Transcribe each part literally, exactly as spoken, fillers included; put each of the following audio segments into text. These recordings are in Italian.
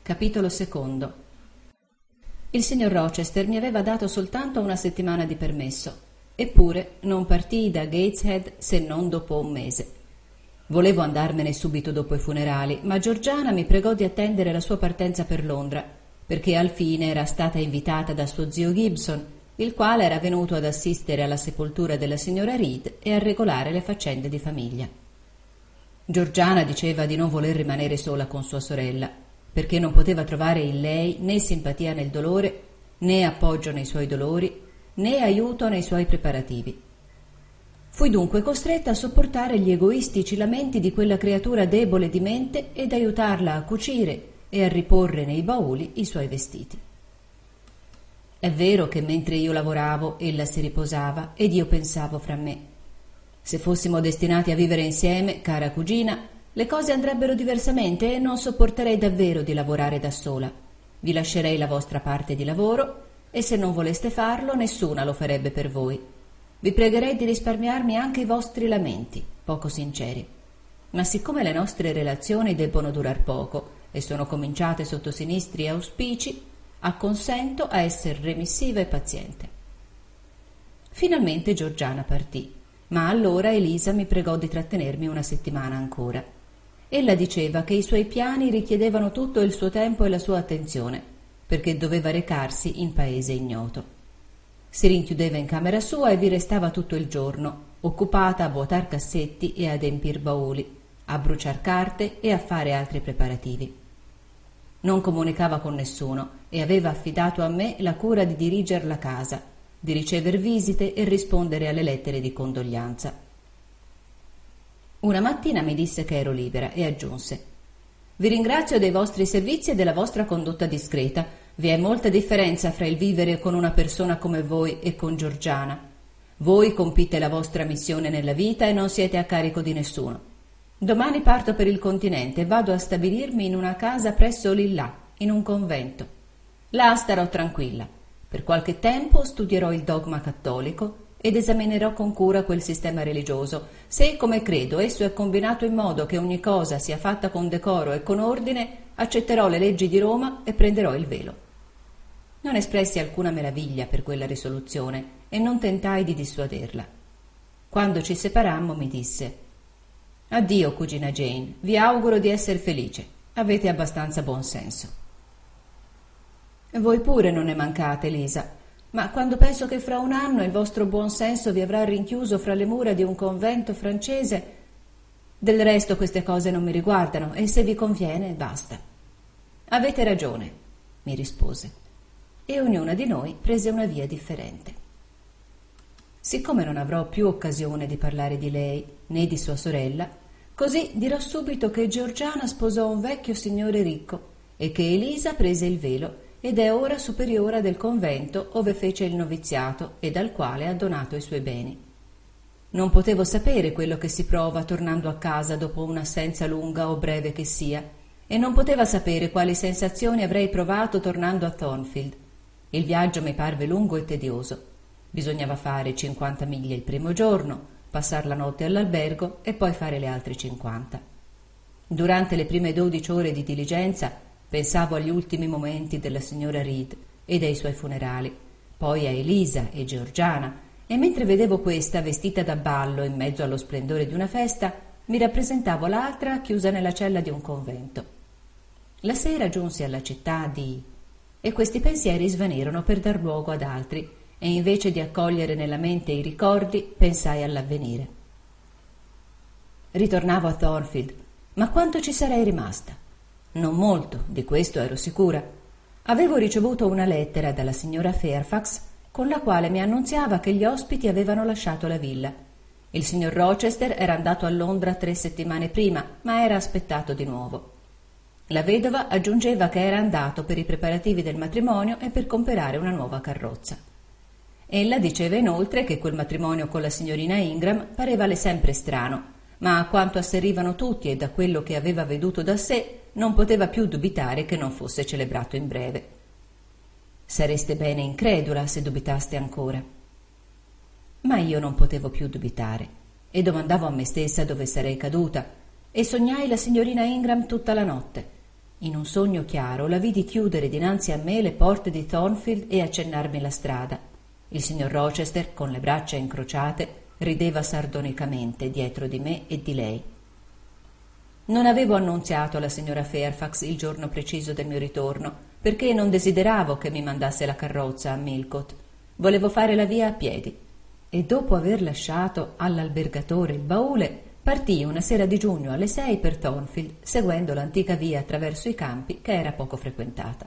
Capitolo secondo. Il signor Rochester mi aveva dato soltanto una settimana di permesso, eppure non partii da Gateshead se non dopo un mese. Volevo andarmene subito dopo i funerali, ma Georgiana mi pregò di attendere la sua partenza per Londra, perché al fine era stata invitata da suo zio Gibson, il quale era venuto ad assistere alla sepoltura della signora Reed e a regolare le faccende di famiglia. Georgiana diceva di non voler rimanere sola con sua sorella, perché non poteva trovare in lei né simpatia nel dolore, né appoggio nei suoi dolori, né aiuto nei suoi preparativi. Fui dunque costretta a sopportare gli egoistici lamenti di quella creatura debole di mente ed aiutarla a cucire e a riporre nei bauli i suoi vestiti. È vero che mentre io lavoravo ella si riposava ed io pensavo fra me: se fossimo destinati a vivere insieme, cara cugina, le cose andrebbero diversamente e non sopporterei davvero di lavorare da sola. Vi lascerei la vostra parte di lavoro e se non voleste farlo nessuna lo farebbe per voi. Vi pregherei di risparmiarmi anche i vostri lamenti, poco sinceri. Ma siccome le nostre relazioni debbono durar poco e sono cominciate sotto sinistri auspici, acconsento a essere remissiva e paziente. Finalmente Georgiana partì, ma allora Elisa mi pregò di trattenermi una settimana ancora. Ella diceva che i suoi piani richiedevano tutto il suo tempo e la sua attenzione, perché doveva recarsi in paese ignoto. Si rinchiudeva in camera sua e vi restava tutto il giorno, occupata a vuotar cassetti e ad empir bauli, a bruciar carte e a fare altri preparativi. Non comunicava con nessuno e aveva affidato a me la cura di diriger la casa, di ricever visite e rispondere alle lettere di condoglianza. Una mattina mi disse che ero libera e aggiunse: «Vi ringrazio dei vostri servizi e della vostra condotta discreta. Vi è molta differenza fra il vivere con una persona come voi e con Georgiana. Voi compite la vostra missione nella vita e non siete a carico di nessuno. Domani parto per il continente e vado a stabilirmi in una casa presso Lillà, in un convento. Là starò tranquilla. Per qualche tempo studierò il dogma cattolico ed esaminerò con cura quel sistema religioso. Se, come credo, esso è combinato in modo che ogni cosa sia fatta con decoro e con ordine, accetterò le leggi di Roma e prenderò il velo». Non espressi alcuna meraviglia per quella risoluzione e non tentai di dissuaderla. Quando ci separammo mi disse: «Addio, cugina Jane, vi auguro di essere felice. Avete abbastanza buon senso». «Voi pure non ne mancate, Lisa. Ma quando penso che fra un anno il vostro buon senso vi avrà rinchiuso fra le mura di un convento francese... Del resto queste cose non mi riguardano e se vi conviene basta». «Avete ragione», mi rispose, e ognuna di noi prese una via differente. Siccome non avrò più occasione di parlare di lei né di sua sorella, così dirò subito che Georgiana sposò un vecchio signore ricco e che Elisa prese il velo ed è ora superiora del convento ove fece il noviziato e dal quale ha donato i suoi beni. Non potevo sapere quello che si prova tornando a casa dopo un'assenza lunga o breve che sia, e non poteva sapere quali sensazioni avrei provato tornando a Thornfield. Il viaggio mi parve lungo e tedioso. Bisognava fare cinquanta miglia il primo giorno, passar la notte all'albergo e poi fare le altre cinquanta. Durante le prime dodici ore di diligenza pensavo agli ultimi momenti della signora Reed e dei suoi funerali, poi a Elisa e Georgiana, e mentre vedevo questa vestita da ballo in mezzo allo splendore di una festa, mi rappresentavo l'altra chiusa nella cella di un convento. La sera giunsi alla città di... e questi pensieri svanirono per dar luogo ad altri, e invece di accogliere nella mente i ricordi, pensai all'avvenire. Ritornavo a Thornfield, ma quanto ci sarei rimasta? Non molto, di questo ero sicura. Avevo ricevuto una lettera dalla signora Fairfax con la quale mi annunziava che gli ospiti avevano lasciato la villa. Il signor Rochester era andato a Londra tre settimane prima, ma era aspettato di nuovo. La vedova aggiungeva che era andato per i preparativi del matrimonio e per comperare una nuova carrozza. Ella diceva inoltre che quel matrimonio con la signorina Ingram parevale sempre strano, ma a quanto asserivano tutti e da quello che aveva veduto da sé, non poteva più dubitare che non fosse celebrato in breve. «Sareste bene incredula se dubitaste ancora». Ma io non potevo più dubitare e domandavo a me stessa dove sarei caduta e sognai la signorina Ingram tutta la notte. In un sogno chiaro la vidi chiudere dinanzi a me le porte di Thornfield e accennarmi la strada. Il signor Rochester, con le braccia incrociate, rideva sardonicamente dietro di me e di lei. Non avevo annunziato alla signora Fairfax il giorno preciso del mio ritorno, perché non desideravo che mi mandasse la carrozza a Millcote. Volevo fare la via a piedi. E dopo aver lasciato all'albergatore il baule, partii una sera di giugno alle sei per Thornfield, seguendo l'antica via attraverso i campi che era poco frequentata.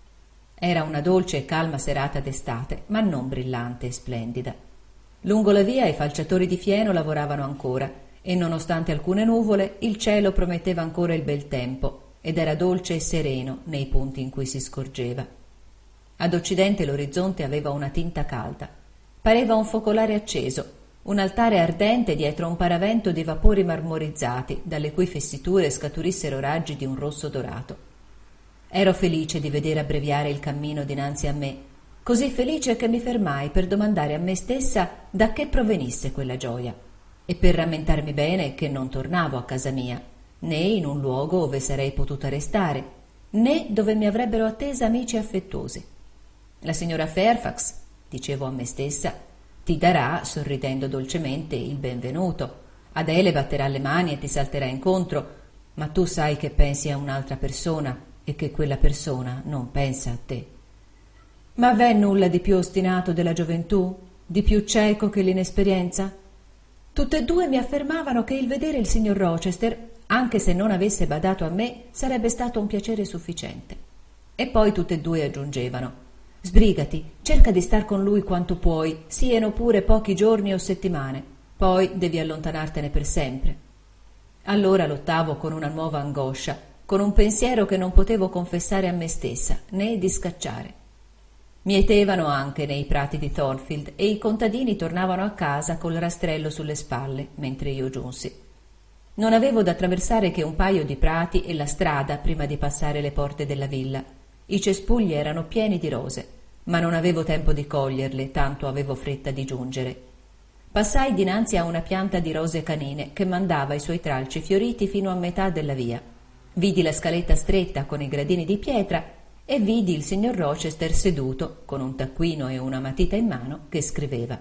Era una dolce e calma serata d'estate, ma non brillante e splendida. Lungo la via i falciatori di fieno lavoravano ancora e, nonostante alcune nuvole, il cielo prometteva ancora il bel tempo ed era dolce e sereno nei punti in cui si scorgeva. Ad occidente l'orizzonte aveva una tinta calda. Pareva un focolare acceso, un altare ardente dietro un paravento di vapori marmorizzati, dalle cui fessiture scaturissero raggi di un rosso dorato. Ero felice di vedere abbreviare il cammino dinanzi a me, così felice che mi fermai per domandare a me stessa da che provenisse quella gioia e per rammentarmi bene che non tornavo a casa mia, né in un luogo ove sarei potuta restare, né dove mi avrebbero attesa amici affettuosi. La signora Fairfax, dicevo a me stessa, ti darà, sorridendo dolcemente, il benvenuto. Adele batterà le mani e ti salterà incontro, ma tu sai che pensi a un'altra persona e che quella persona non pensa a te. Ma v'è nulla di più ostinato della gioventù, di più cieco che l'inesperienza? Tutte e due mi affermavano che il vedere il signor Rochester, anche se non avesse badato a me, sarebbe stato un piacere sufficiente. E poi tutte e due aggiungevano: sbrigati, cerca di star con lui quanto puoi, siano pure pochi giorni o settimane, poi devi allontanartene per sempre. Allora lottavo con una nuova angoscia, con un pensiero che non potevo confessare a me stessa, né discacciare. Mietevano anche nei prati di Thornfield e i contadini tornavano a casa col rastrello sulle spalle, mentre io giunsi. Non avevo da attraversare che un paio di prati e la strada prima di passare le porte della villa. I cespugli erano pieni di rose, ma non avevo tempo di coglierle, tanto avevo fretta di giungere. Passai dinanzi a una pianta di rose canine che mandava i suoi tralci fioriti fino a metà della via. Vidi la scaletta stretta con i gradini di pietra e vidi il signor Rochester seduto, con un taccuino e una matita in mano, che scriveva.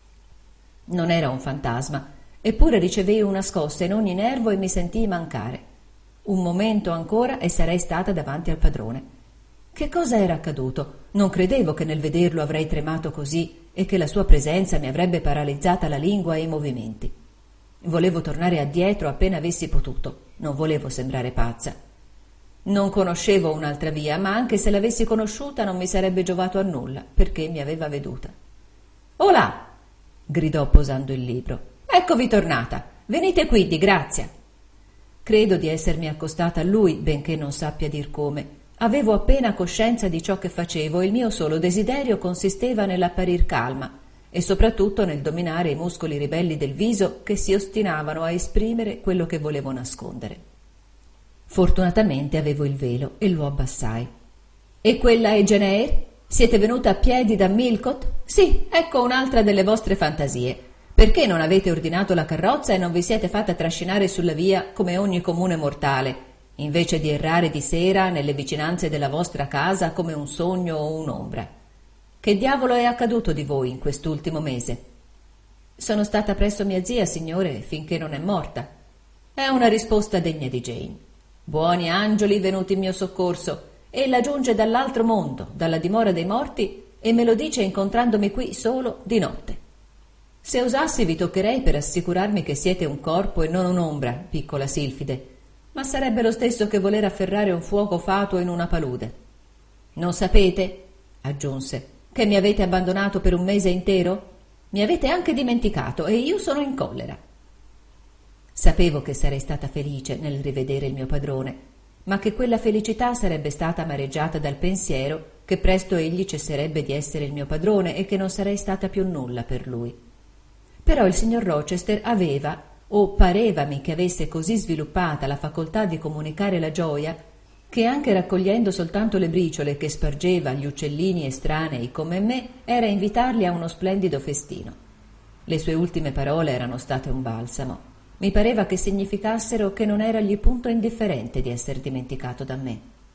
Non era un fantasma, eppure ricevei una scossa in ogni nervo e mi sentii mancare. Un momento ancora e sarei stata davanti al padrone. Che cosa era accaduto? Non credevo che nel vederlo avrei tremato così e che la sua presenza mi avrebbe paralizzata la lingua e i movimenti. Volevo tornare addietro appena avessi potuto, non volevo sembrare pazza. Non conoscevo un'altra via, ma anche se l'avessi conosciuta non mi sarebbe giovato a nulla, perché mi aveva veduta. «Olà!» gridò posando il libro. «Eccovi tornata! Venite qui, di grazia!» Credo di essermi accostata a lui, benché non sappia dir come. Avevo appena coscienza di ciò che facevo e il mio solo desiderio consisteva nell'apparir calma e soprattutto nel dominare i muscoli ribelli del viso che si ostinavano a esprimere quello che volevo nascondere. Fortunatamente avevo il velo e lo abbassai. «E quella è Jane Eyre? Siete venuta a piedi da Millcote? Sì, ecco un'altra delle vostre fantasie. Perché non avete ordinato la carrozza e non vi siete fatta trascinare sulla via come ogni comune mortale, invece di errare di sera nelle vicinanze della vostra casa come un sogno o un'ombra? Che diavolo è accaduto di voi in quest'ultimo mese?» «Sono stata presso mia zia, signore, finché non è morta». «È una risposta degna di Jane. Buoni angeli venuti in mio soccorso. Ella giunge dall'altro mondo, dalla dimora dei morti, e me lo dice incontrandomi qui solo di notte. Se osassi vi toccherei per assicurarmi che siete un corpo e non un'ombra, piccola Silfide, ma sarebbe lo stesso che voler afferrare un fuoco fatuo in una palude. Non sapete», aggiunse, «che mi avete abbandonato per un mese intero? Mi avete anche dimenticato e io sono in collera». Sapevo che sarei stata felice nel rivedere il mio padrone, ma che quella felicità sarebbe stata amareggiata dal pensiero che presto egli cesserebbe di essere il mio padrone e che non sarei stata più nulla per lui. Però il signor Rochester aveva, o parevami che avesse così sviluppata la facoltà di comunicare la gioia, che anche raccogliendo soltanto le briciole che spargeva agli uccellini estranei come me, era invitarli a uno splendido festino. Le sue ultime parole erano state un balsamo. Mi pareva che significassero che non eragli punto indifferente di esser dimenticato da me.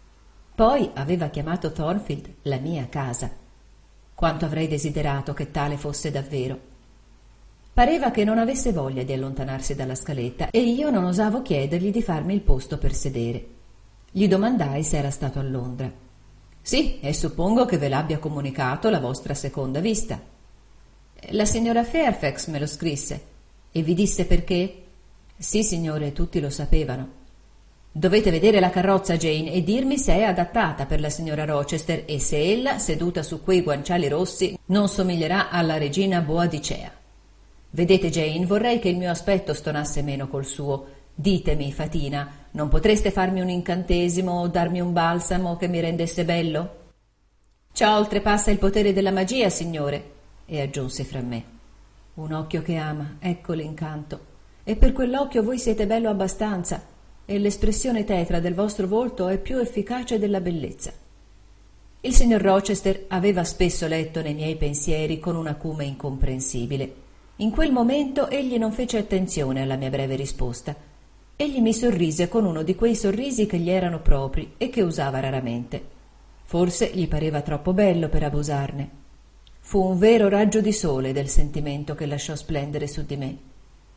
Poi aveva chiamato Thornfield la mia casa. Quanto avrei desiderato che tale fosse davvero. Pareva che non avesse voglia di allontanarsi dalla scaletta e io non osavo chiedergli di farmi il posto per sedere. Gli domandai se era stato a Londra. «Sì, e suppongo che ve l'abbia comunicato la vostra seconda vista». «La signora Fairfax me lo scrisse». «E vi disse perché?» «Sì, signore, tutti lo sapevano». «Dovete vedere la carrozza, Jane, e dirmi se è adattata per la signora Rochester e se ella, seduta su quei guanciali rossi, non somiglierà alla regina Boadicea. Vedete, Jane, vorrei che il mio aspetto stonasse meno col suo. Ditemi, Fatina, non potreste farmi un incantesimo o darmi un balsamo che mi rendesse bello?» «Ciò oltrepassa il potere della magia, signore», e aggiunse fra me. «Un occhio che ama, ecco l'incanto. E per quell'occhio voi siete bello abbastanza, e l'espressione tetra del vostro volto è più efficace della bellezza». Il signor Rochester aveva spesso letto nei miei pensieri con un acume incomprensibile. In quel momento egli non fece attenzione alla mia breve risposta. Egli mi sorrise con uno di quei sorrisi che gli erano propri e che usava raramente. Forse gli pareva troppo bello per abusarne. Fu un vero raggio di sole del sentimento che lasciò splendere su di me.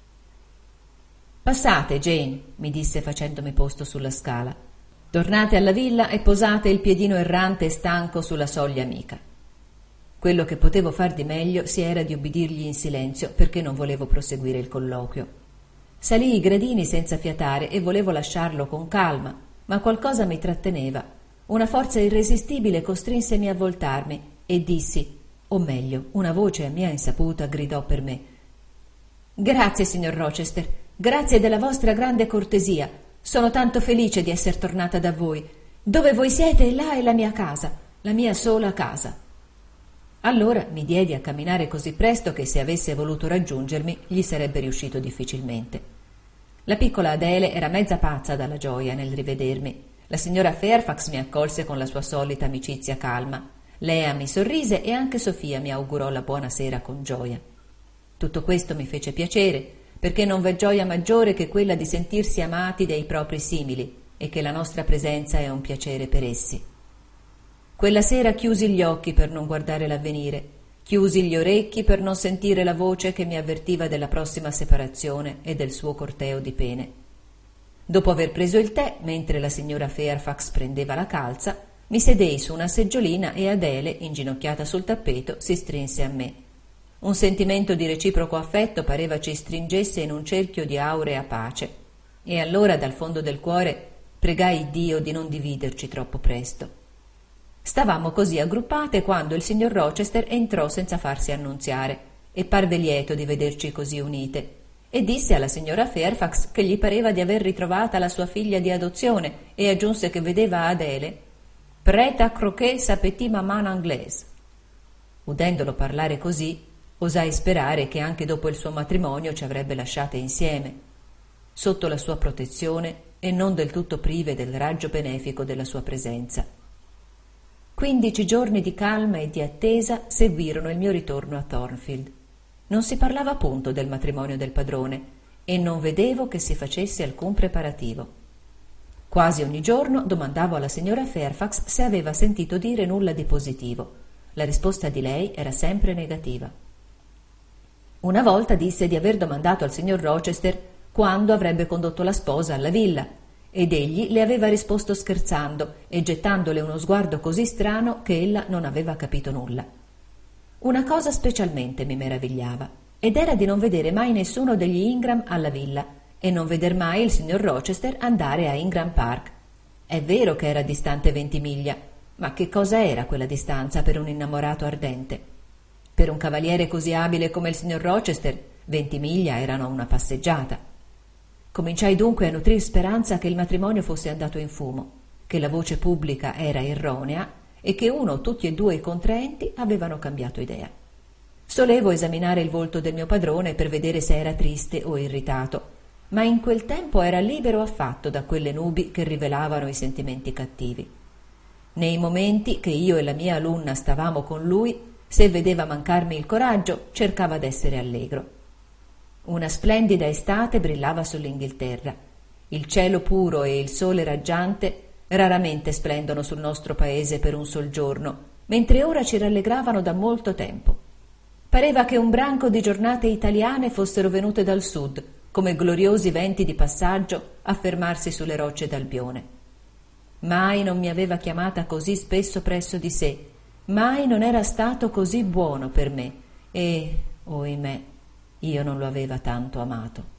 «Passate, Jane», mi disse facendomi posto sulla scala. «Tornate alla villa e posate il piedino errante e stanco sulla soglia amica». Quello che potevo far di meglio si era di ubbidirgli in silenzio perché non volevo proseguire il colloquio. Salii i gradini senza fiatare e volevo lasciarlo con calma, ma qualcosa mi tratteneva. Una forza irresistibile costrinsemi a voltarmi e dissi, o meglio, una voce a mia insaputa gridò per me: «Grazie, signor Rochester, grazie della vostra grande cortesia. Sono tanto felice di essere tornata da voi. Dove voi siete, là è la mia casa, la mia sola casa». Allora mi diedi a camminare così presto che se avesse voluto raggiungermi gli sarebbe riuscito difficilmente. La piccola Adele era mezza pazza dalla gioia nel rivedermi. La signora Fairfax mi accolse con la sua solita amicizia calma. Lea mi sorrise e anche Sofia mi augurò la buona sera con gioia. Tutto questo mi fece piacere, perché non v'è gioia maggiore che quella di sentirsi amati dai propri simili e che la nostra presenza è un piacere per essi. Quella sera chiusi gli occhi per non guardare l'avvenire, chiusi gli orecchi per non sentire la voce che mi avvertiva della prossima separazione e del suo corteo di pene. Dopo aver preso il tè, mentre la signora Fairfax prendeva la calza, mi sedei su una seggiolina e Adele, inginocchiata sul tappeto, si strinse a me. Un sentimento di reciproco affetto pareva ci stringesse in un cerchio di aurea pace, e allora dal fondo del cuore pregai Dio di non dividerci troppo presto. Stavamo così aggruppate quando il signor Rochester entrò senza farsi annunziare e parve lieto di vederci così unite e disse alla signora Fairfax che gli pareva di aver ritrovata la sua figlia di adozione e aggiunse che vedeva Adele «prête à croquer sa petite maman anglaise». Udendolo parlare così, osai sperare che anche dopo il suo matrimonio ci avrebbe lasciate insieme, sotto la sua protezione e non del tutto prive del raggio benefico della sua presenza. Quindici giorni di calma e di attesa seguirono il mio ritorno a Thornfield. Non si parlava punto del matrimonio del padrone e non vedevo che si facesse alcun preparativo. Quasi ogni giorno domandavo alla signora Fairfax se aveva sentito dire nulla di positivo. La risposta di lei era sempre negativa. Una volta disse di aver domandato al signor Rochester quando avrebbe condotto la sposa alla villa, ed egli le aveva risposto scherzando e gettandole uno sguardo così strano che ella non aveva capito nulla. Una cosa specialmente mi meravigliava, ed era di non vedere mai nessuno degli Ingram alla villa e non veder mai il signor Rochester andare a Ingram Park. È vero che era distante venti miglia, ma che cosa era quella distanza per un innamorato ardente? Per un cavaliere così abile come il signor Rochester, venti miglia erano una passeggiata. Cominciai dunque a nutrir speranza che il matrimonio fosse andato in fumo, che la voce pubblica era erronea e che uno o tutti e due i contraenti avevano cambiato idea. Solevo esaminare il volto del mio padrone per vedere se era triste o irritato, ma in quel tempo era libero affatto da quelle nubi che rivelavano i sentimenti cattivi. Nei momenti che io e la mia alunna stavamo con lui, se vedeva mancarmi il coraggio, cercava d'essere allegro. Una splendida estate brillava sull'Inghilterra. Il cielo puro e il sole raggiante Raramente splendono sul nostro paese per un sol giorno, mentre ora ci rallegravano da molto tempo. Pareva che un branco di giornate italiane fossero venute dal sud, come gloriosi venti di passaggio a fermarsi sulle rocce d'Albione. Mai non mi aveva chiamata così spesso presso di sé, mai non era stato così buono per me e, ohimè, io non lo aveva tanto amato.